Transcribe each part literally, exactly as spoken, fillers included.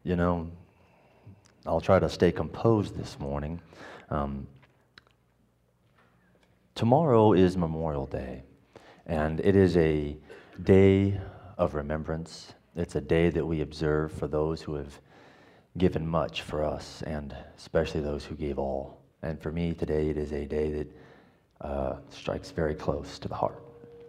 You know, I'll try to stay composed this morning. Um, tomorrow is Memorial Day, and it is a day of remembrance. It's a day that we observe for those who have given much for us, and especially those who gave all. And for me today, it is a day that uh, strikes very close to the heart.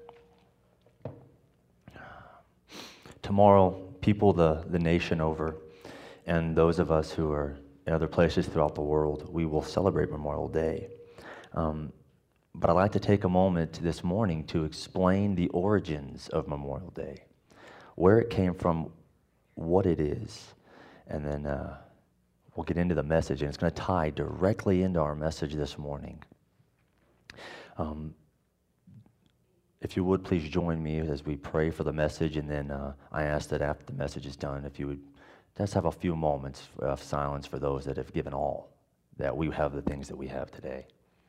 Tomorrow, people the, the nation over, and those of us who are in other places throughout the world, we will celebrate Memorial Day. Um, but I'd like to take a moment this morning to explain the origins of Memorial Day, where it came from, what it is, and then uh, we'll get into the message, and it's going to tie directly into our message this morning. Um, if you would, please join me as we pray for the message, and then uh, I ask that after the message is done, if you would just have a few moments of silence for those that have given all, that we have the things that we have today.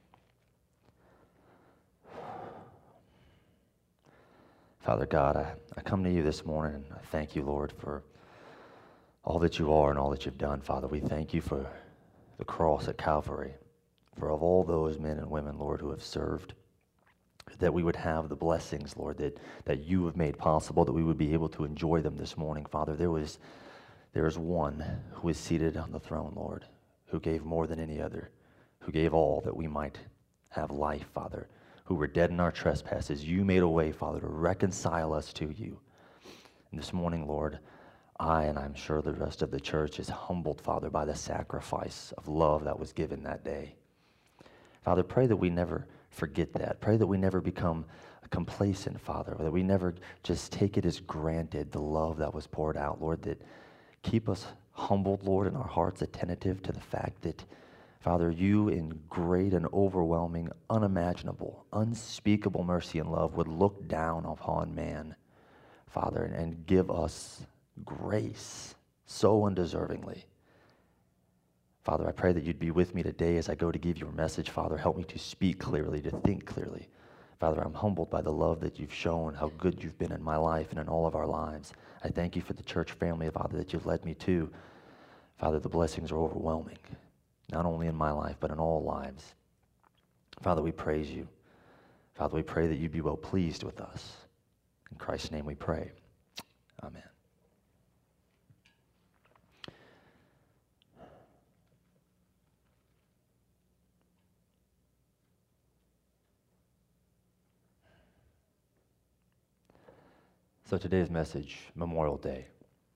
Father God, I, I come to you this morning, and I thank you, Lord, for all that you are and all that you've done. Father, we thank you for the cross at Calvary, for of all those men and women, Lord, who have served, that we would have the blessings, Lord, that, that you have made possible, that we would be able to enjoy them this morning. Father, there was there is one who is seated on the throne, Lord, who gave more than any other, who gave all that we might have life, Father, who were dead in our trespasses. You made a way, Father, to reconcile us to you. And this morning, Lord, I, and I'm sure the rest of the church, is humbled, Father, by the sacrifice of love that was given that day. Father, pray that we never forget that. Pray that we never become complacent, Father, that we never just take it as granted, the love that was poured out, Lord, that keep us humbled, Lord, and our hearts attentive to the fact that, Father, you in great and overwhelming, unimaginable, unspeakable mercy and love would look down upon man, Father, and give us grace so undeservingly. Father, I pray that you'd be with me today as I go to give your message. Father, help me to speak clearly, to think clearly. Father, I'm humbled by the love that you've shown, how good you've been in my life and in all of our lives. I thank you for the church family, Father, that you've led me to. Father, the blessings are overwhelming, not only in my life, but in all lives. Father, we praise you. Father, we pray that you'd be well pleased with us. In Christ's name we pray. Amen. So today's message, Memorial Day.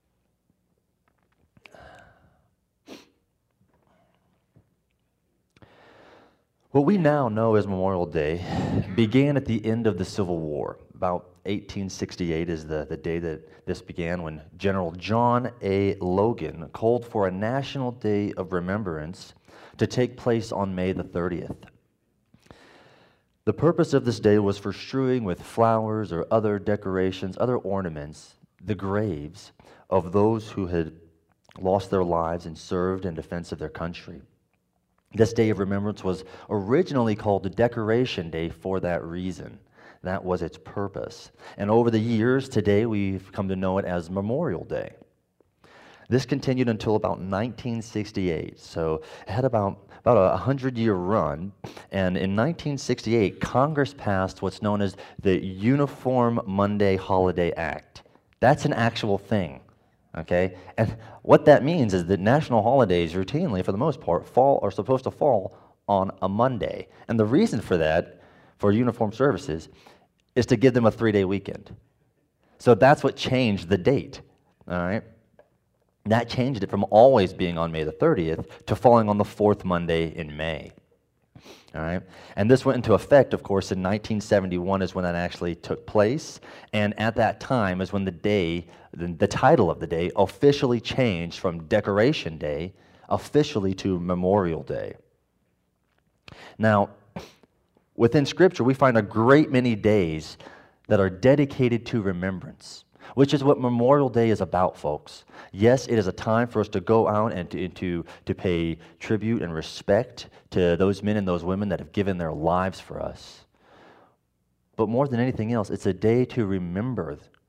What we now know as Memorial Day began at the end of the Civil War. About eighteen sixty-eight is the, the day that this began, when General John A. Logan called for a National Day of Remembrance to take place on May the thirtieth. The purpose of this day was for strewing with flowers or other decorations, other ornaments, the graves of those who had lost their lives and served in defense of their country. This day of remembrance was originally called the Decoration Day for that reason. That was its purpose. And over the years, today we've come to know it as Memorial Day. This continued until about nineteen sixty-eight, so it had about, about a hundred-year run, and in nineteen sixty-eight, Congress passed what's known as the Uniform Monday Holiday Act. That's an actual thing, okay? And what that means is that national holidays routinely, for the most part, fall are supposed to fall on a Monday. And the reason for that, for uniformed services, is to give them a three-day weekend. So that's what changed the date, all right? That changed it from always being on May the thirtieth to falling on the fourth Monday in May. All right? And this went into effect, of course, in nineteen seventy-one is when that actually took place. And at that time is when the day, the, the title of the day, officially changed from Decoration Day officially to Memorial Day. Now, within Scripture, we find a great many days that are dedicated to remembrance, which is what Memorial Day is about, folks. Yes, it is a time for us to go out and to, to, to pay tribute and respect to those men and those women that have given their lives for us. But more than anything else, it's a day to remember,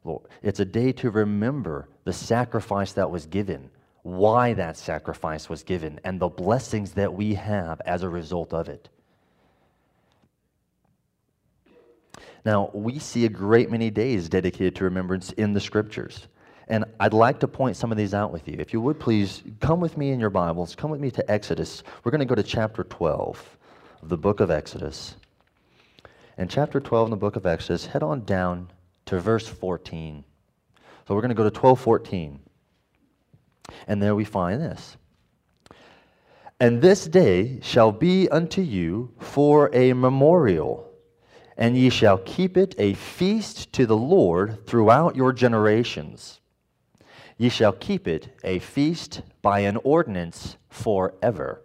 Lord. It's a day to remember the sacrifice that was given, why that sacrifice was given, and the blessings that we have as a result of it. Now, we see a great many days dedicated to remembrance in the Scriptures. And I'd like to point some of these out with you. If you would please come with me in your Bibles, come with me to Exodus. We're going to go to chapter twelve of the book of Exodus. In chapter twelve in the book of Exodus, head on down to verse fourteen. So we're going to go to twelve fourteen. And there we find this. And this day shall be unto you for a memorial, and ye shall keep it a feast to the Lord throughout your generations. Ye shall keep it a feast by an ordinance forever.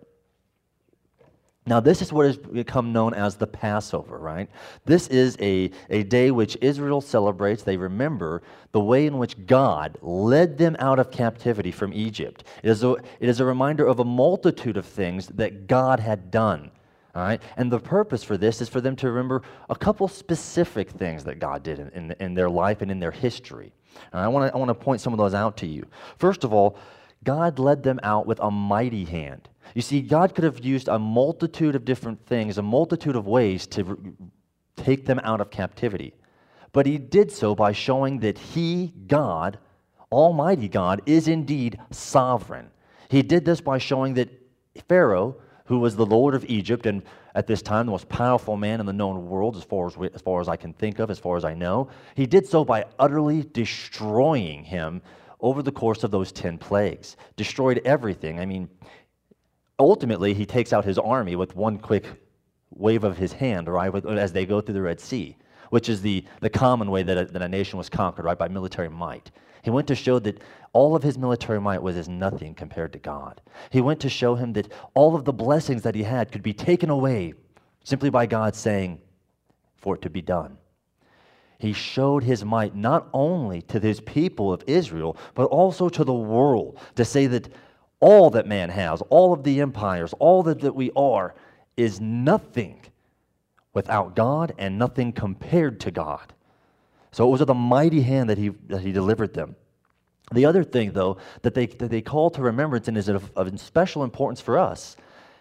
Now, this is what has become known as the Passover, right? This is a, a day which Israel celebrates. They remember the way in which God led them out of captivity from Egypt. It is a, it is a reminder of a multitude of things that God had done. All right? And the purpose for this is for them to remember a couple specific things that God did in, in, in their life and in their history. And I want to I want to point some of those out to you. First of all, God led them out with a mighty hand. You see, God could have used a multitude of different things, a multitude of ways to r- take them out of captivity. But he did so by showing that he, God, Almighty God, is indeed sovereign. He did this by showing that Pharaoh, who was the Lord of Egypt, and at this time the most powerful man in the known world, as far as, we, as far as I can think of, as far as I know, he did so by utterly destroying him over the course of those ten plagues. Destroyed everything. I mean, ultimately, he takes out his army with one quick wave of his hand, right, as they go through the Red Sea, which is the, the common way that a, that a nation was conquered, right, by military might. He went to show that all of his military might was as nothing compared to God. He went to show him that all of the blessings that he had could be taken away simply by God saying for it to be done. He showed his might not only to his people of Israel, but also to the world, to say that all that man has, all of the empires, all that, that we are, is nothing without God and nothing compared to God. So it was with a mighty hand that he, that he delivered them. The other thing, though, that they, that they call to remembrance and is of, of special importance for us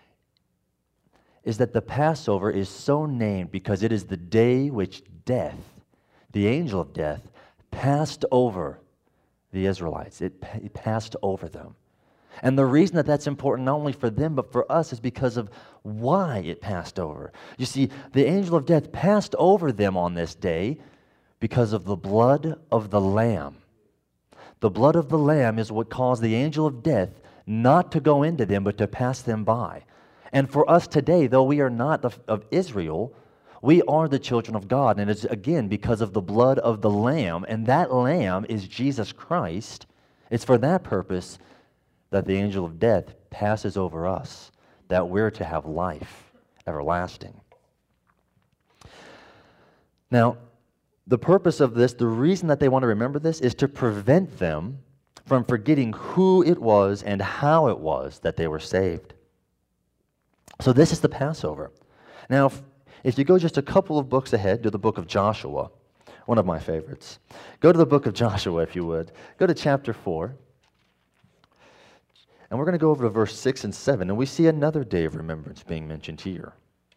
is that the Passover is so named because it is the day which death, the angel of death, passed over the Israelites. It, it passed over them. And the reason that that's important not only for them but for us is because of why it passed over. You see, the angel of death passed over them on this day because of the blood of the Lamb. The blood of the Lamb is what caused the angel of death not to go into them, but to pass them by. And for us today, though we are not of, of Israel, we are the children of God. And it's, again, because of the blood of the Lamb, and that Lamb is Jesus Christ. It's for that purpose that the angel of death passes over us, that we're to have life everlasting. Now, the purpose of this, the reason that they want to remember this, is to prevent them from forgetting who it was and how it was that they were saved. So this is the Passover. Now, if, if you go just a couple of books ahead to the book of Joshua, one of my favorites, go to the book of Joshua if you would. Go to chapter four. And we're going to go over to verse six and seven, and we see another day of remembrance being mentioned here.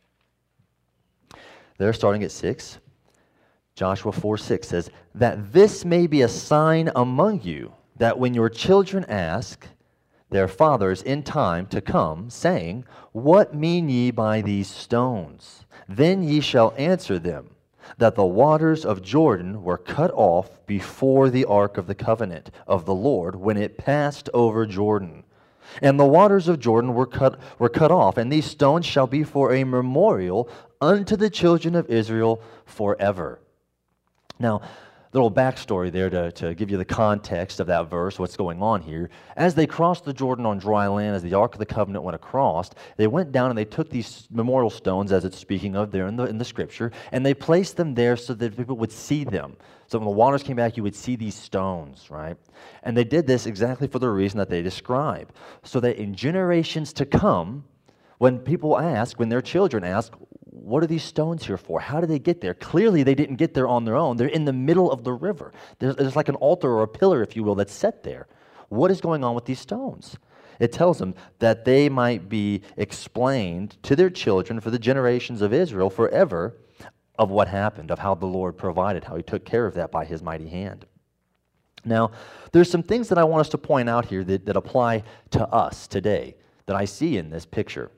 There, starting at six, Joshua four six says, that this may be a sign among you, that when your children ask their fathers in time to come, saying, what mean ye by these stones? Then ye shall answer them, that the waters of Jordan were cut off before the ark of the covenant of the Lord when it passed over Jordan. And the waters of Jordan were cut, were cut off, and these stones shall be for a memorial unto the children of Israel forever. Now, a little backstory there to, to give you the context of that verse, what's going on here. As they crossed the Jordan on dry land, as the Ark of the Covenant went across, they went down and they took these memorial stones, as it's speaking of there in the, in the Scripture, and they placed them there so that people would see them. So when the waters came back, you would see these stones, right? And they did this exactly for the reason that they describe, so that in generations to come, when people ask, when their children ask, what are these stones here for? How did they get there? Clearly, they didn't get there on their own. They're in the middle of the river. There's, there's like an altar or a pillar, if you will, that's set there. What is going on with these stones? It tells them that they might be explained to their children for the generations of Israel forever of what happened, of how the Lord provided, how he took care of that by his mighty hand. Now, there's some things that I want us to point out here that, that apply to us today that I see in this picture.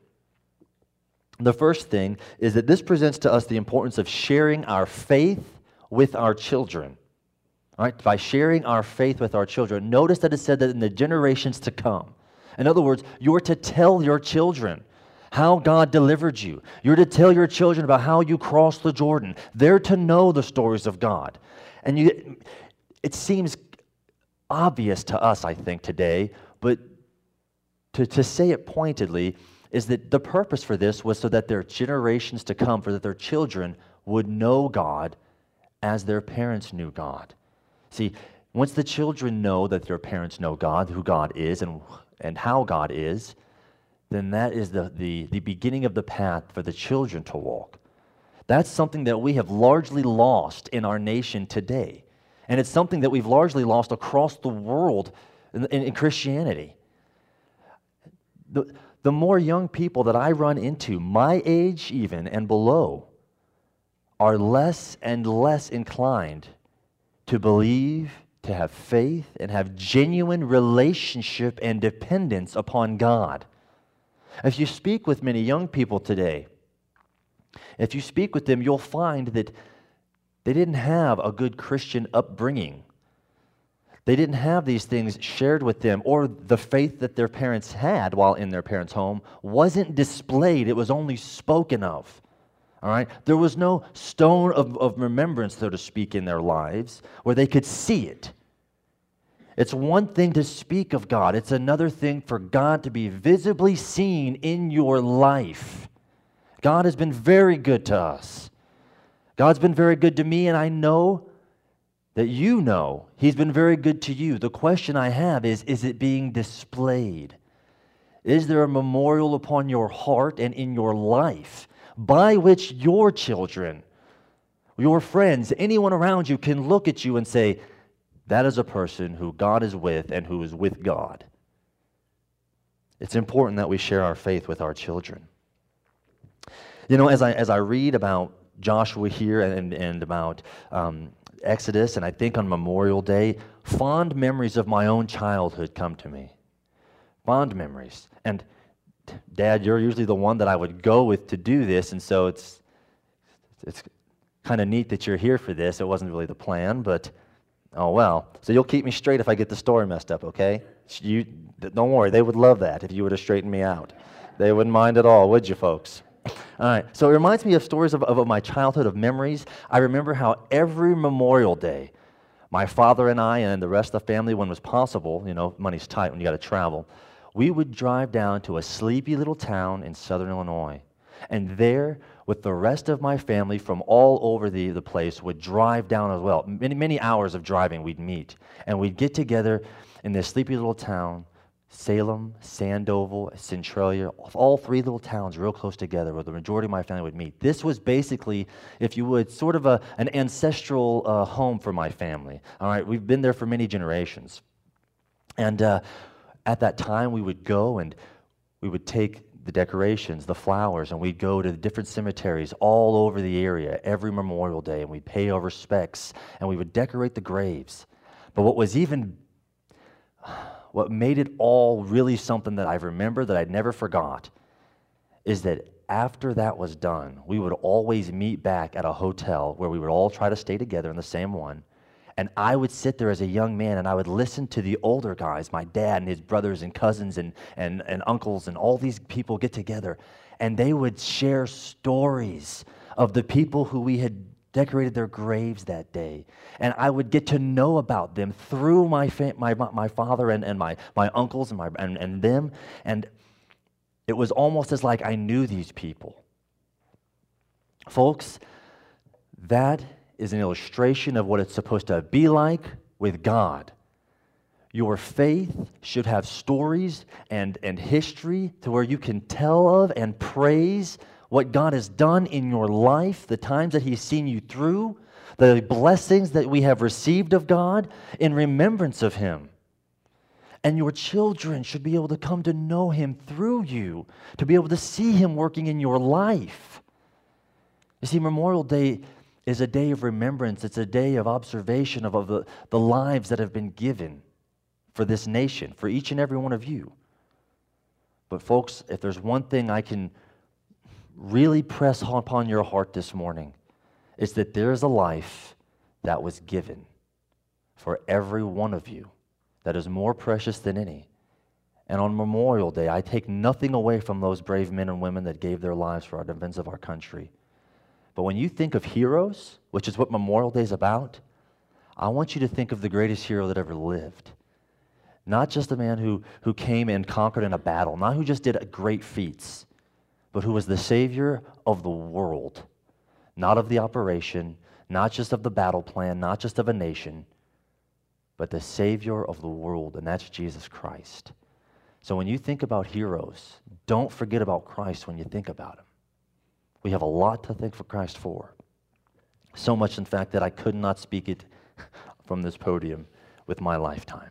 The first thing is that this presents to us the importance of sharing our faith with our children. All right? By sharing our faith with our children, notice that it said that in the generations to come. In other words, you're to tell your children how God delivered you. You're to tell your children about how you crossed the Jordan. They're to know the stories of God. And you, it seems obvious to us, I think, today, but to, to say it pointedly is that the purpose for this was so that their generations to come, for that their children would know God as their parents knew God. See, once the children know that their parents know God, who God is, and, and how God is, then that is the, the, the beginning of the path for the children to walk. That's something that we have largely lost in our nation today. And it's something that we've largely lost across the world in, in, in Christianity. The, the more young people that I run into, my age even and below, are less and less inclined to believe, to have faith, and have genuine relationship and dependence upon God. If you speak with many young people today, if you speak with them, you'll find that they didn't have a good Christian upbringing. They didn't have these things shared with them, or the faith that their parents had while in their parents' home wasn't displayed. It was only spoken of. All right? There was no stone of, of remembrance, so to speak, in their lives where they could see it. It's one thing to speak of God. It's another thing for God to be visibly seen in your life. God has been very good to us. God's been very good to me, and I know that you know He's been very good to you. The question I have is, is it being displayed? Is there a memorial upon your heart and in your life by which your children, your friends, anyone around you can look at you and say, that is a person who God is with and who is with God? It's important that we share our faith with our children. You know, as I as I read about Joshua here and, and about um, Exodus, and I think on Memorial Day, fond memories of my own childhood come to me. Fond memories. And Dad, you're usually the one that I would go with to do this, and so it's it's kind of neat that you're here for this. It wasn't really the plan, but oh well. So you'll keep me straight if I get the story messed up, okay? You don't worry, they would love that if you were to straighten me out. They wouldn't mind at all, would you, folks? All right, so it reminds me of stories of, of my childhood, of memories. I remember how every Memorial Day, my father and I and the rest of the family, when it was possible, you know, money's tight when you got to travel, we would drive down to a sleepy little town in southern Illinois. And there, with the rest of my family from all over the, the place, would drive down as well. Many, many hours of driving we'd meet. And we'd get together in this sleepy little town, Salem, Sandoval, Centralia, all three little towns real close together where the majority of my family would meet. This was basically, if you would, sort of a, an ancestral uh, home for my family. All right, we've been there for many generations. And uh, at that time, we would go and we would take the decorations, the flowers, and we'd go to the different cemeteries all over the area every Memorial Day, and we'd pay our respects, and we would decorate the graves. But what was even, what made it all really something that I remember that I'd never forgot is that after that was done, we would always meet back at a hotel where we would all try to stay together in the same one. And I would sit there as a young man and I would listen to the older guys, my dad and his brothers and cousins and, and, and uncles and all these people get together. And they would share stories of the people who we had decorated their graves that day. And I would get to know about them through my fa- my, my father and, and my, my uncles and, my, and, and them. And it was almost as like I knew these people. Folks, that is an illustration of what it's supposed to be like with God. Your faith should have stories and, and history to where you can tell of and praise what God has done in your life, the times that He's seen you through, the blessings that we have received of God in remembrance of Him. And your children should be able to come to know Him through you, to be able to see Him working in your life. You see, Memorial Day is a day of remembrance. It's a day of observation of, of the, the lives that have been given for this nation, for each and every one of you. But folks, if there's one thing I can really press upon your heart this morning, it's that there is a life that was given for every one of you that is more precious than any. And on Memorial Day, I take nothing away from those brave men and women that gave their lives for our defense of our country. But when you think of heroes, which is what Memorial Day is about, I want you to think of the greatest hero that ever lived. Not just a man who, who came and conquered in a battle, not who just did great feats, but who was the Savior of the world, not of the operation, not just of the battle plan, not just of a nation, but the Savior of the world, and that's Jesus Christ. So when you think about heroes, don't forget about Christ when you think about Him. We have a lot to thank for Christ for. So much, in fact, that I could not speak it from this podium with my lifetime.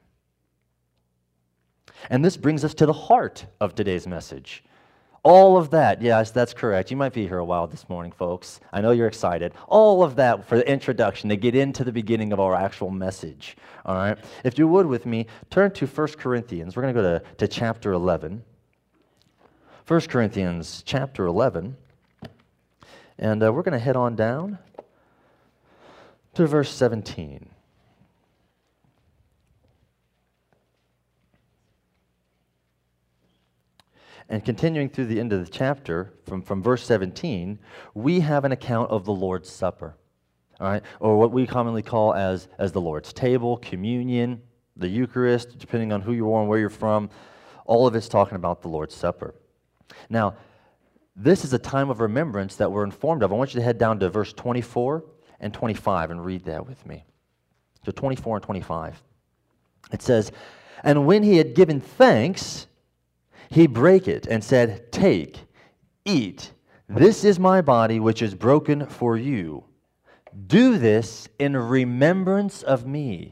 And this brings us to the heart of today's message. All of that, yes, that's correct. You might be here a while this morning, folks. I know you're excited. All of that for the introduction to get into the beginning of our actual message. All right? If you would with me, turn to First Corinthians. We're going to go to, to chapter eleven. First Corinthians chapter eleven. And uh, we're going to head on down to verse seventeen. And continuing through the end of the chapter, from, from verse seventeen, we have an account of the Lord's Supper, all right, or what we commonly call as, as the Lord's table, communion, the Eucharist, depending on who you are and where you're from. All of it's talking about the Lord's Supper. Now, this is a time of remembrance that we're informed of. I want you to head down to verse twenty-four and twenty-five and read that with me. So twenty-four and twenty-five. It says, "And when he had given thanks, he brake it and said, 'Take, eat, this is my body which is broken for you. Do this in remembrance of me.'"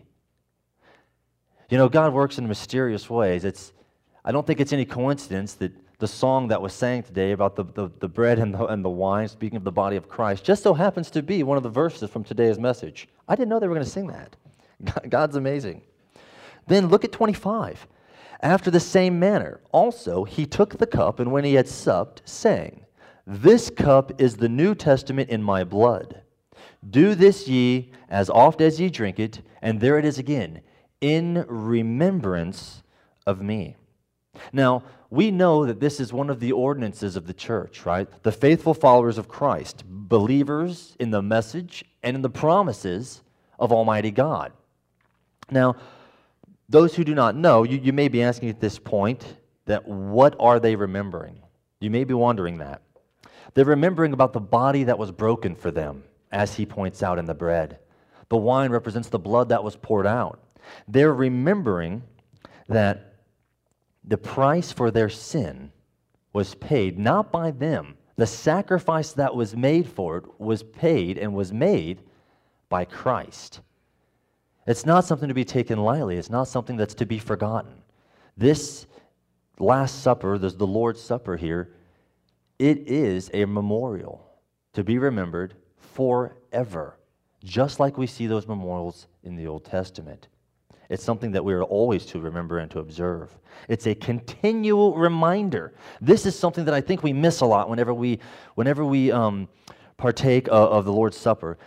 You know, God works in mysterious ways. It's, I don't think it's any coincidence that the song that was sang today about the, the, the bread and the, and the wine, speaking of the body of Christ, just so happens to be one of the verses from today's message. I didn't know they were going to sing that. God's amazing. Then look at twenty-five. "After the same manner, also he took the cup, and when he had supped, saying, 'This cup is the New Testament in my blood. Do this ye as oft as ye drink it,'" and there it is again, "'in remembrance of me.'" Now, we know that this is one of the ordinances of the church, right? The faithful followers of Christ, believers in the message and in the promises of Almighty God. Now, those who do not know, you, you may be asking at this point that what are they remembering? You may be wondering that. They're remembering about the body that was broken for them, as he points out in the bread. The wine represents the blood that was poured out. They're remembering that the price for their sin was paid not by them. The sacrifice that was made for it was paid and was made by Christ. It's not something to be taken lightly. It's not something that's to be forgotten. This Last Supper, there's the Lord's Supper here, it is a memorial to be remembered forever, just like we see those memorials in the Old Testament. It's something that we are always to remember and to observe. It's a continual reminder. This is something that I think we miss a lot whenever we, whenever we um, partake of, of the Lord's Supper.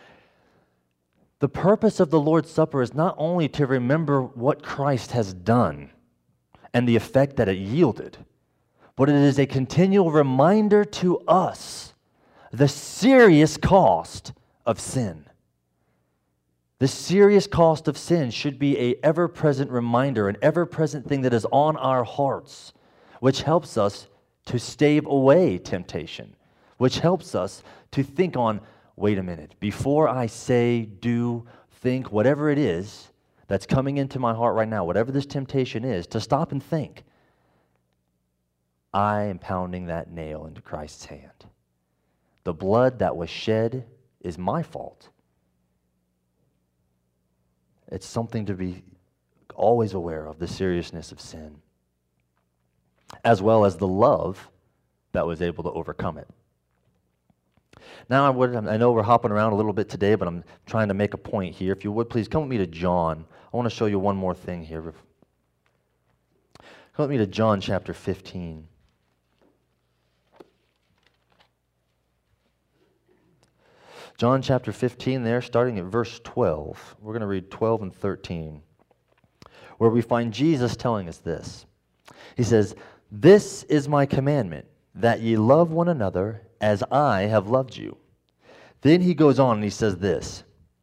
The purpose of the Lord's Supper is not only to remember what Christ has done and the effect that it yielded, but it is a continual reminder to us the serious cost of sin. The serious cost of sin should be an ever-present reminder, an ever-present thing that is on our hearts, which helps us to stave away temptation, which helps us to think on, wait a minute, before I say, do, think, whatever it is that's coming into my heart right now, whatever this temptation is, to stop and think, I am pounding that nail into Christ's hand. The blood that was shed is my fault. It's something to be always aware of, the seriousness of sin, as well as the love that was able to overcome it. Now, I, would, I know we're hopping around a little bit today, but I'm trying to make a point here. If you would, please come with me to John. I want to show you one more thing here. Come with me to John chapter fifteen. John chapter fifteen there, starting at verse twelve. We're going to read twelve and thirteen, where we find Jesus telling us this. He says, "This is my commandment, that ye love one another as I have loved you." Then he goes on and he says this,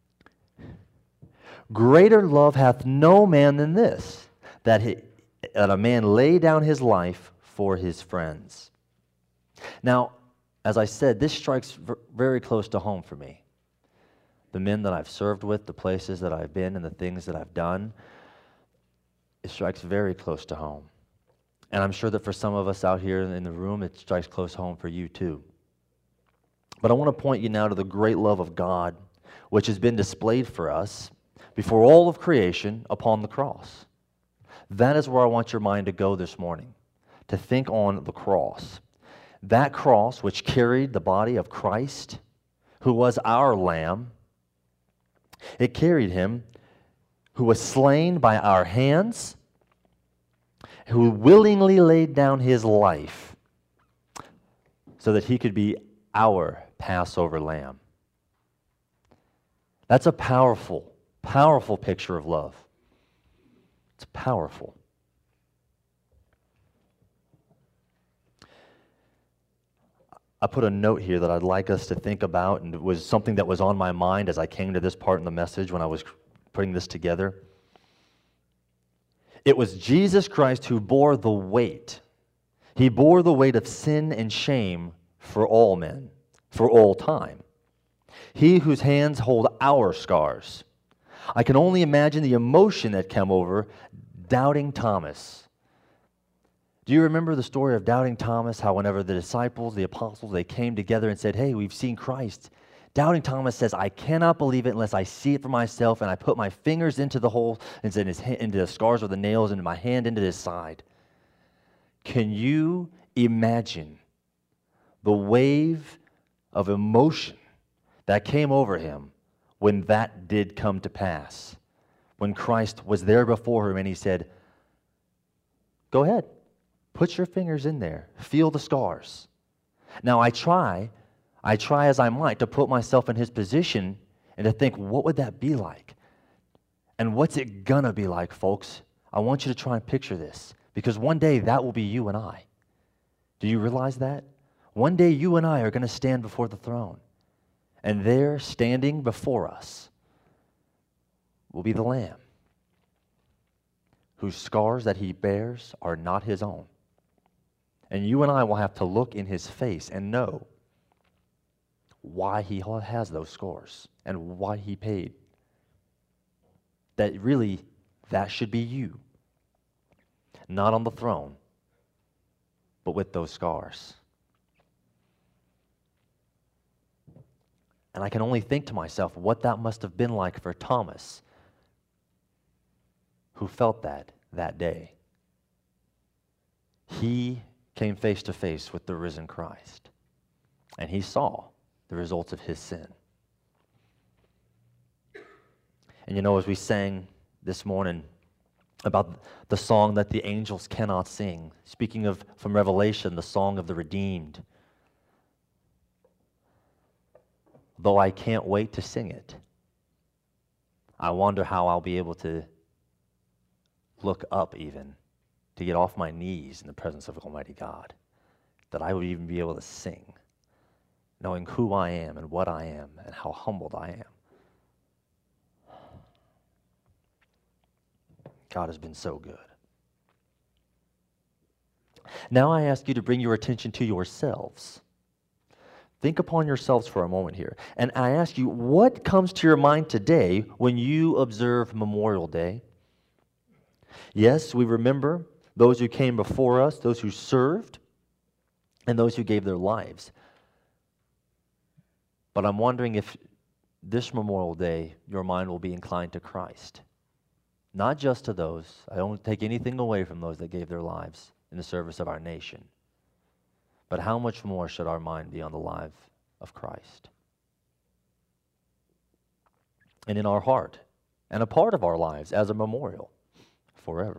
"Greater love hath no man than this, that, he, that a man lay down his life for his friends." Now, as I said, this strikes very close to home for me. The men that I've served with, the places that I've been, and the things that I've done, it strikes very close to home. And I'm sure that for some of us out here in the room, it strikes close home for you too. But I want to point you now to the great love of God, which has been displayed for us before all of creation upon the cross. That is where I want your mind to go this morning, to think on the cross. That cross which carried the body of Christ, who was our lamb, it carried him who was slain by our hands, who willingly laid down his life so that he could be our Passover lamb. That's a powerful, powerful picture of love. It's powerful. I put a note here that I'd like us to think about, and it was something that was on my mind as I came to this part in the message when I was putting this together. It was Jesus Christ who bore the weight. He bore the weight of sin and shame for all men, for all time. He whose hands hold our scars. I can only imagine the emotion that came over doubting Thomas. Do you remember the story of doubting Thomas, how whenever the disciples, the apostles, they came together and said, "Hey, we've seen Christ." Doubting Thomas says, "I cannot believe it unless I see it for myself, and I put my fingers into the hole, into, his, into the scars of the nails, and my hand into his side." Can you imagine the wave of emotion that came over him when that did come to pass? When Christ was there before him and he said, "Go ahead. Put your fingers in there. Feel the scars." Now, I try, I try as I might to put myself in his position and to think, what would that be like? And what's it gonna be like, folks? I want you to try and picture this, because one day that will be you and I. Do you realize that? One day you and I are gonna stand before the throne, and there, standing before us, will be the Lamb, whose scars that he bears are not his own. And you and I will have to look in his face and know why he has those scars and why he paid. That really, that should be you. Not on the throne, but with those scars. And I can only think to myself what that must have been like for Thomas, who felt that that day. He came face to face with the risen Christ, and he saw the results of his sin. And you know, as we sang this morning about the song that the angels cannot sing, speaking of, from Revelation, the song of the redeemed, though I can't wait to sing it, I wonder how I'll be able to look up even, to get off my knees in the presence of Almighty God, that I would even be able to sing, knowing who I am and what I am and how humbled I am. God has been so good. Now I ask you to bring your attention to yourselves. Think upon yourselves for a moment here. And I ask you, what comes to your mind today when you observe Memorial Day? Yes, we remember those who came before us, those who served, and those who gave their lives. But I'm wondering if this Memorial Day, your mind will be inclined to Christ. Not just to those, I don't take anything away from those that gave their lives in the service of our nation. But how much more should our mind be on the life of Christ? And in our heart, and a part of our lives as a memorial forever.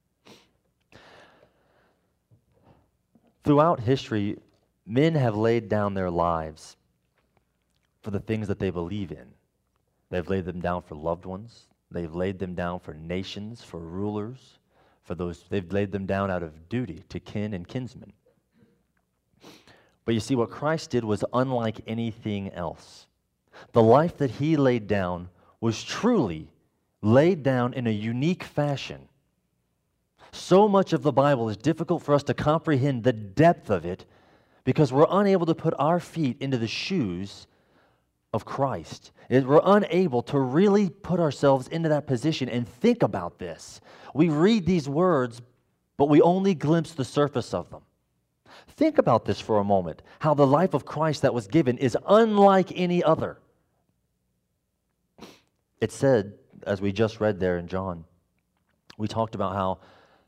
Throughout history, men have laid down their lives for the things that they believe in. They've laid them down for loved ones. They've laid them down for nations, for rulers, for those. They've laid them down out of duty to kin and kinsmen. But you see, what Christ did was unlike anything else. The life that he laid down was truly laid down in a unique fashion. So much of the Bible is difficult for us to comprehend the depth of it because we're unable to put our feet into the shoes of Christ. We're unable to really put ourselves into that position and think about this. We read these words, but we only glimpse the surface of them. Think about this for a moment, how the life of Christ that was given is unlike any other. It said, as we just read there in John, we talked about how,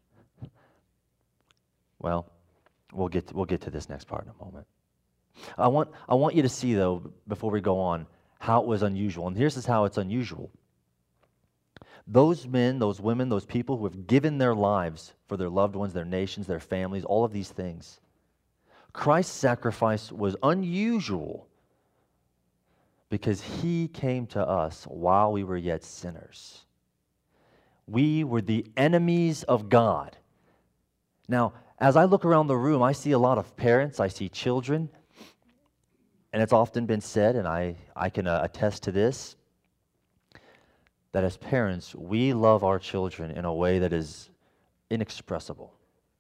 well, we'll get to, we'll get to this next part in a moment. I want I want you to see, though, before we go on, how it was unusual. And here's how it's unusual. Those men, those women, those people who have given their lives for their loved ones, their nations, their families, all of these things, Christ's sacrifice was unusual because he came to us while we were yet sinners. We were the enemies of God. Now, as I look around the room, I see a lot of parents, I see children, and it's often been said, and I, I can uh, attest to this, that as parents, we love our children in a way that is inexpressible.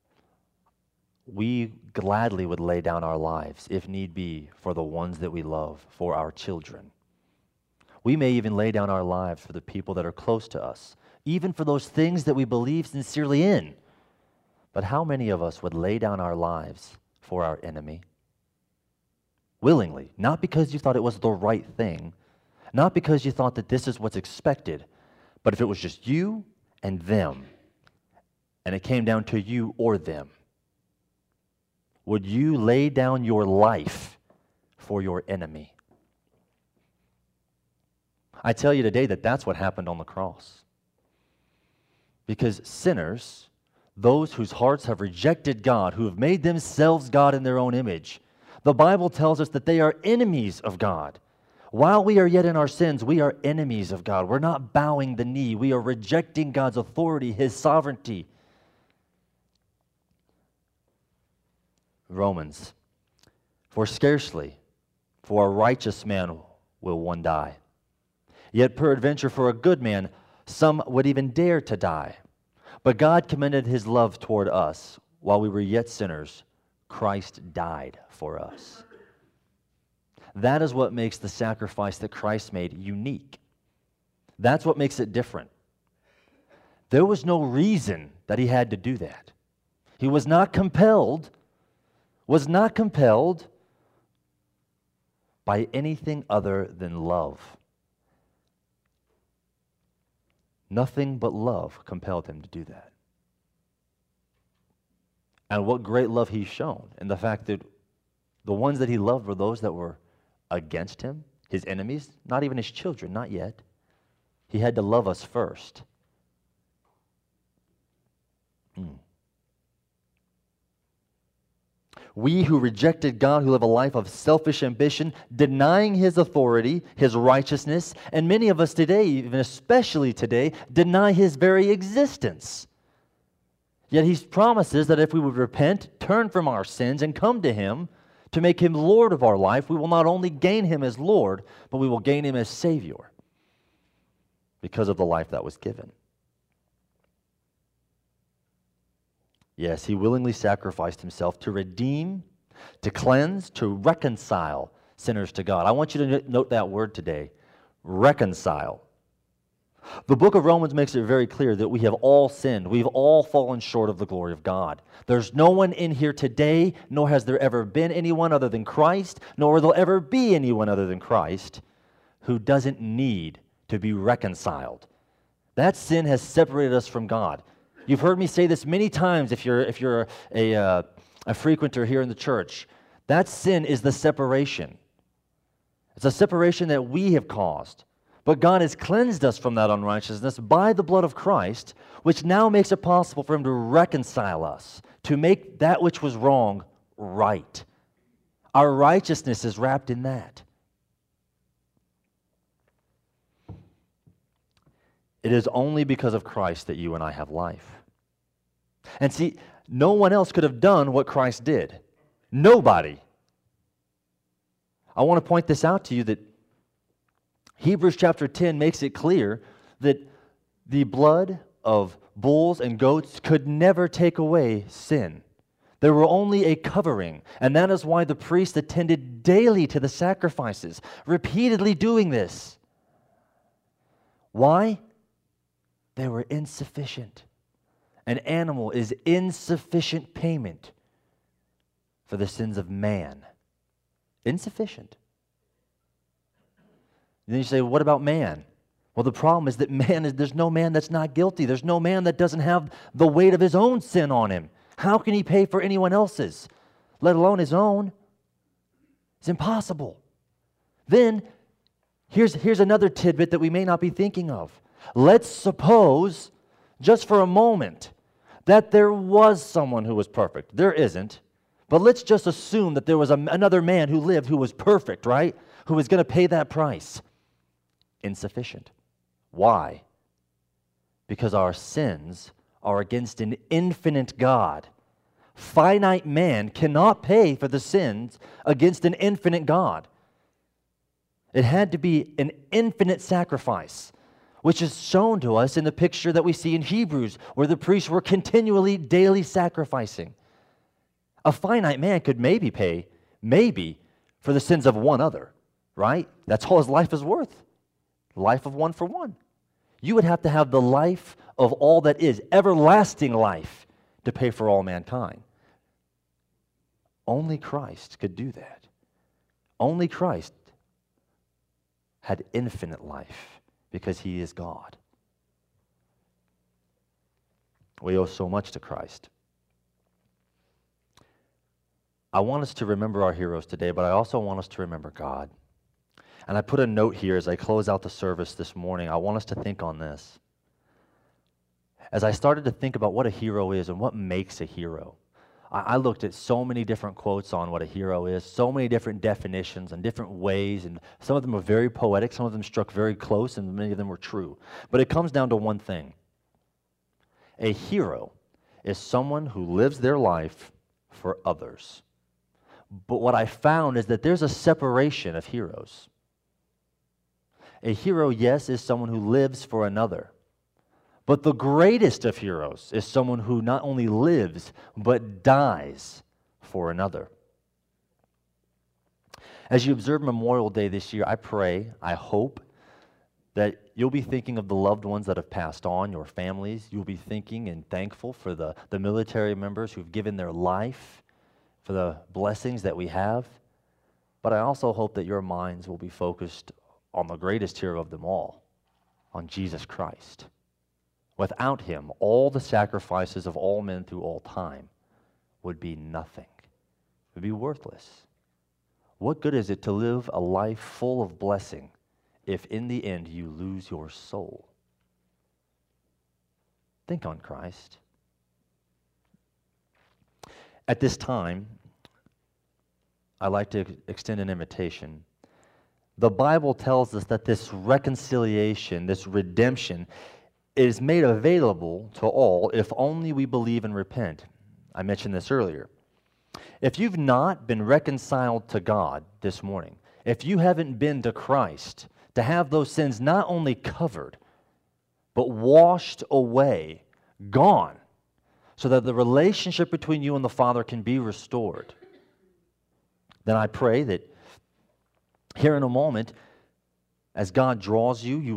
We gladly would lay down our lives, if need be, for the ones that we love, for our children. We may even lay down our lives for the people that are close to us, even for those things that we believe sincerely in. But how many of us would lay down our lives for our enemy? Willingly, not because you thought it was the right thing, not because you thought that this is what's expected, but if it was just you and them, and it came down to you or them, would you lay down your life for your enemy? I tell you today that that's what happened on the cross. Because sinners, those whose hearts have rejected God, who have made themselves God in their own image, the Bible tells us that they are enemies of God. While we are yet in our sins, we are enemies of God. We're not bowing the knee. We are rejecting God's authority, his sovereignty. Romans, for scarcely for a righteous man will one die. Yet peradventure for a good man some would even dare to die. But God commended his love toward us. While we were yet sinners, Christ died for us. That is what makes the sacrifice that Christ made unique. That's what makes it different. There was no reason that he had to do that. He was not compelled, was not compelled by anything other than love. Nothing but love compelled him to do that. And what great love he's shown in the fact that the ones that he loved were those that were against him, his enemies, not even his children, not yet. He had to love us first. Mm. We who rejected God, who live a life of selfish ambition, denying his authority, his righteousness, and many of us today, even especially today, deny his very existence. Yet he promises that if we would repent, turn from our sins, and come to him to make him Lord of our life, we will not only gain him as Lord, but we will gain him as Savior because of the life that was given. Yes, he willingly sacrificed himself to redeem, to cleanse, to reconcile sinners to God. I want you to note that word today, reconcile. The book of Romans makes it very clear that we have all sinned. We've all fallen short of the glory of God. There's no one in here today, nor has there ever been anyone other than Christ, nor will there ever be anyone other than Christ, who doesn't need to be reconciled. That sin has separated us from God. You've heard me say this many times if you're, if you're a, uh, a frequenter here in the church. That sin is the separation. It's a separation that we have caused. But God has cleansed us from that unrighteousness by the blood of Christ, which now makes it possible for Him to reconcile us, to make that which was wrong right. Our righteousness is wrapped in that. It is only because of Christ that you and I have life. And see, no one else could have done what Christ did. Nobody. I want to point this out to you that Hebrews chapter ten makes it clear that the blood of bulls and goats could never take away sin. They were only a covering, and that is why the priest attended daily to the sacrifices, repeatedly doing this. Why? They were insufficient. An animal is insufficient payment for the sins of man. Insufficient. And then you say, what about man? Well, the problem is that man is, there's no man that's not guilty. There's no man that doesn't have the weight of his own sin on him. How can he pay for anyone else's, let alone his own? It's impossible. Then, here's, here's another tidbit that we may not be thinking of. Let's suppose, just for a moment, that there was someone who was perfect. There isn't. But let's just assume that there was a, another man who lived who was perfect, right? Who was going to pay that price. Insufficient. Why? Because our sins are against an infinite God. Finite man cannot pay for the sins against an infinite God. It had to be an infinite sacrifice, which is shown to us in the picture that we see in Hebrews, where the priests were continually, daily sacrificing. A finite man could maybe pay, maybe, for the sins of one other, right? That's all his life is worth. Life of one for one. You would have to have the life of all that is, everlasting life, to pay for all mankind. Only Christ could do that. Only Christ had infinite life because He is God. We owe so much to Christ. I want us to remember our heroes today, but I also want us to remember God. And I put a note here as I close out the service this morning. I want us to think on this. As I started to think about what a hero is and what makes a hero, I, I looked at so many different quotes on what a hero is, so many different definitions and different ways, and some of them were very poetic, some of them struck very close, and many of them were true. But it comes down to one thing. A hero is someone who lives their life for others. But what I found is that there's a separation of heroes. A hero, yes, is someone who lives for another. But the greatest of heroes is someone who not only lives, but dies for another. As you observe Memorial Day this year, I pray, I hope, that you'll be thinking of the loved ones that have passed on, your families. You'll be thinking and thankful for the, the military members who've given their life, for the blessings that we have. But I also hope that your minds will be focused on the greatest hero of them all, on Jesus Christ. Without Him, all the sacrifices of all men through all time would be nothing. It would be worthless. What good is it to live a life full of blessing if in the end you lose your soul? Think on Christ. At this time, I'd like to extend an invitation. The Bible tells us that this reconciliation, this redemption, is made available to all if only we believe and repent. I mentioned this earlier. If you've not been reconciled to God this morning, if you haven't been to Christ to have those sins not only covered, but washed away, gone, so that the relationship between you and the Father can be restored, then I pray that here in a moment, as God draws you, you will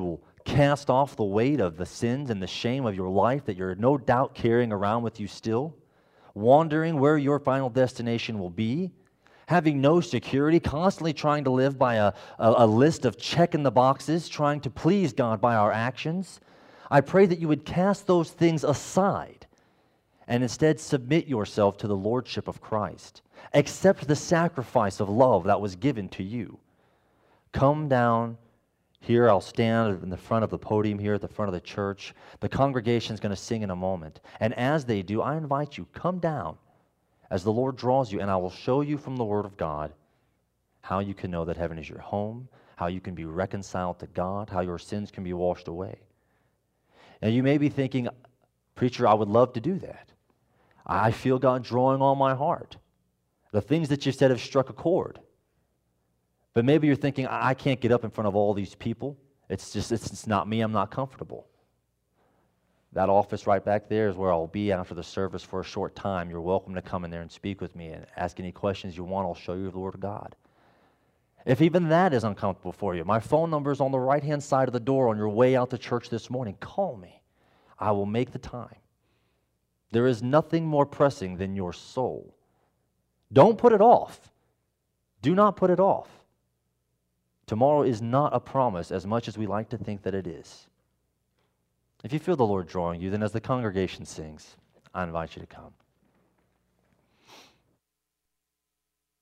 cast off the weight of the sins and the shame of your life that you're no doubt carrying around with you still, wondering where your final destination will be, having no security, constantly trying to live by a, a, a list of checking the boxes, trying to please God by our actions, I pray that you would cast those things aside and instead submit yourself to the lordship of Christ. Accept the sacrifice of love that was given to you. Come down here. I'll stand in the front of the podium here at the front of the church. The congregation is going to sing in a moment. And as they do, I invite you, come down as the Lord draws you, and I will show you from the Word of God how you can know that heaven is your home, how you can be reconciled to God, how your sins can be washed away. Now you may be thinking, preacher, I would love to do that. I feel God drawing on my heart. The things that you said have struck a chord. But maybe you're thinking, I can't get up in front of all these people. It's just, it's, it's not me, I'm not comfortable. That office right back there is where I'll be after the service for a short time. You're welcome to come in there and speak with me and ask any questions you want. I'll show you the Word of God. If even that is uncomfortable for you, my phone number is on the right-hand side of the door on your way out to church this morning. Call me. I will make the time. There is nothing more pressing than your soul. Don't put it off. Do not put it off. Tomorrow is not a promise as much as we like to think that it is. If you feel the Lord drawing you, then as the congregation sings, I invite you to come.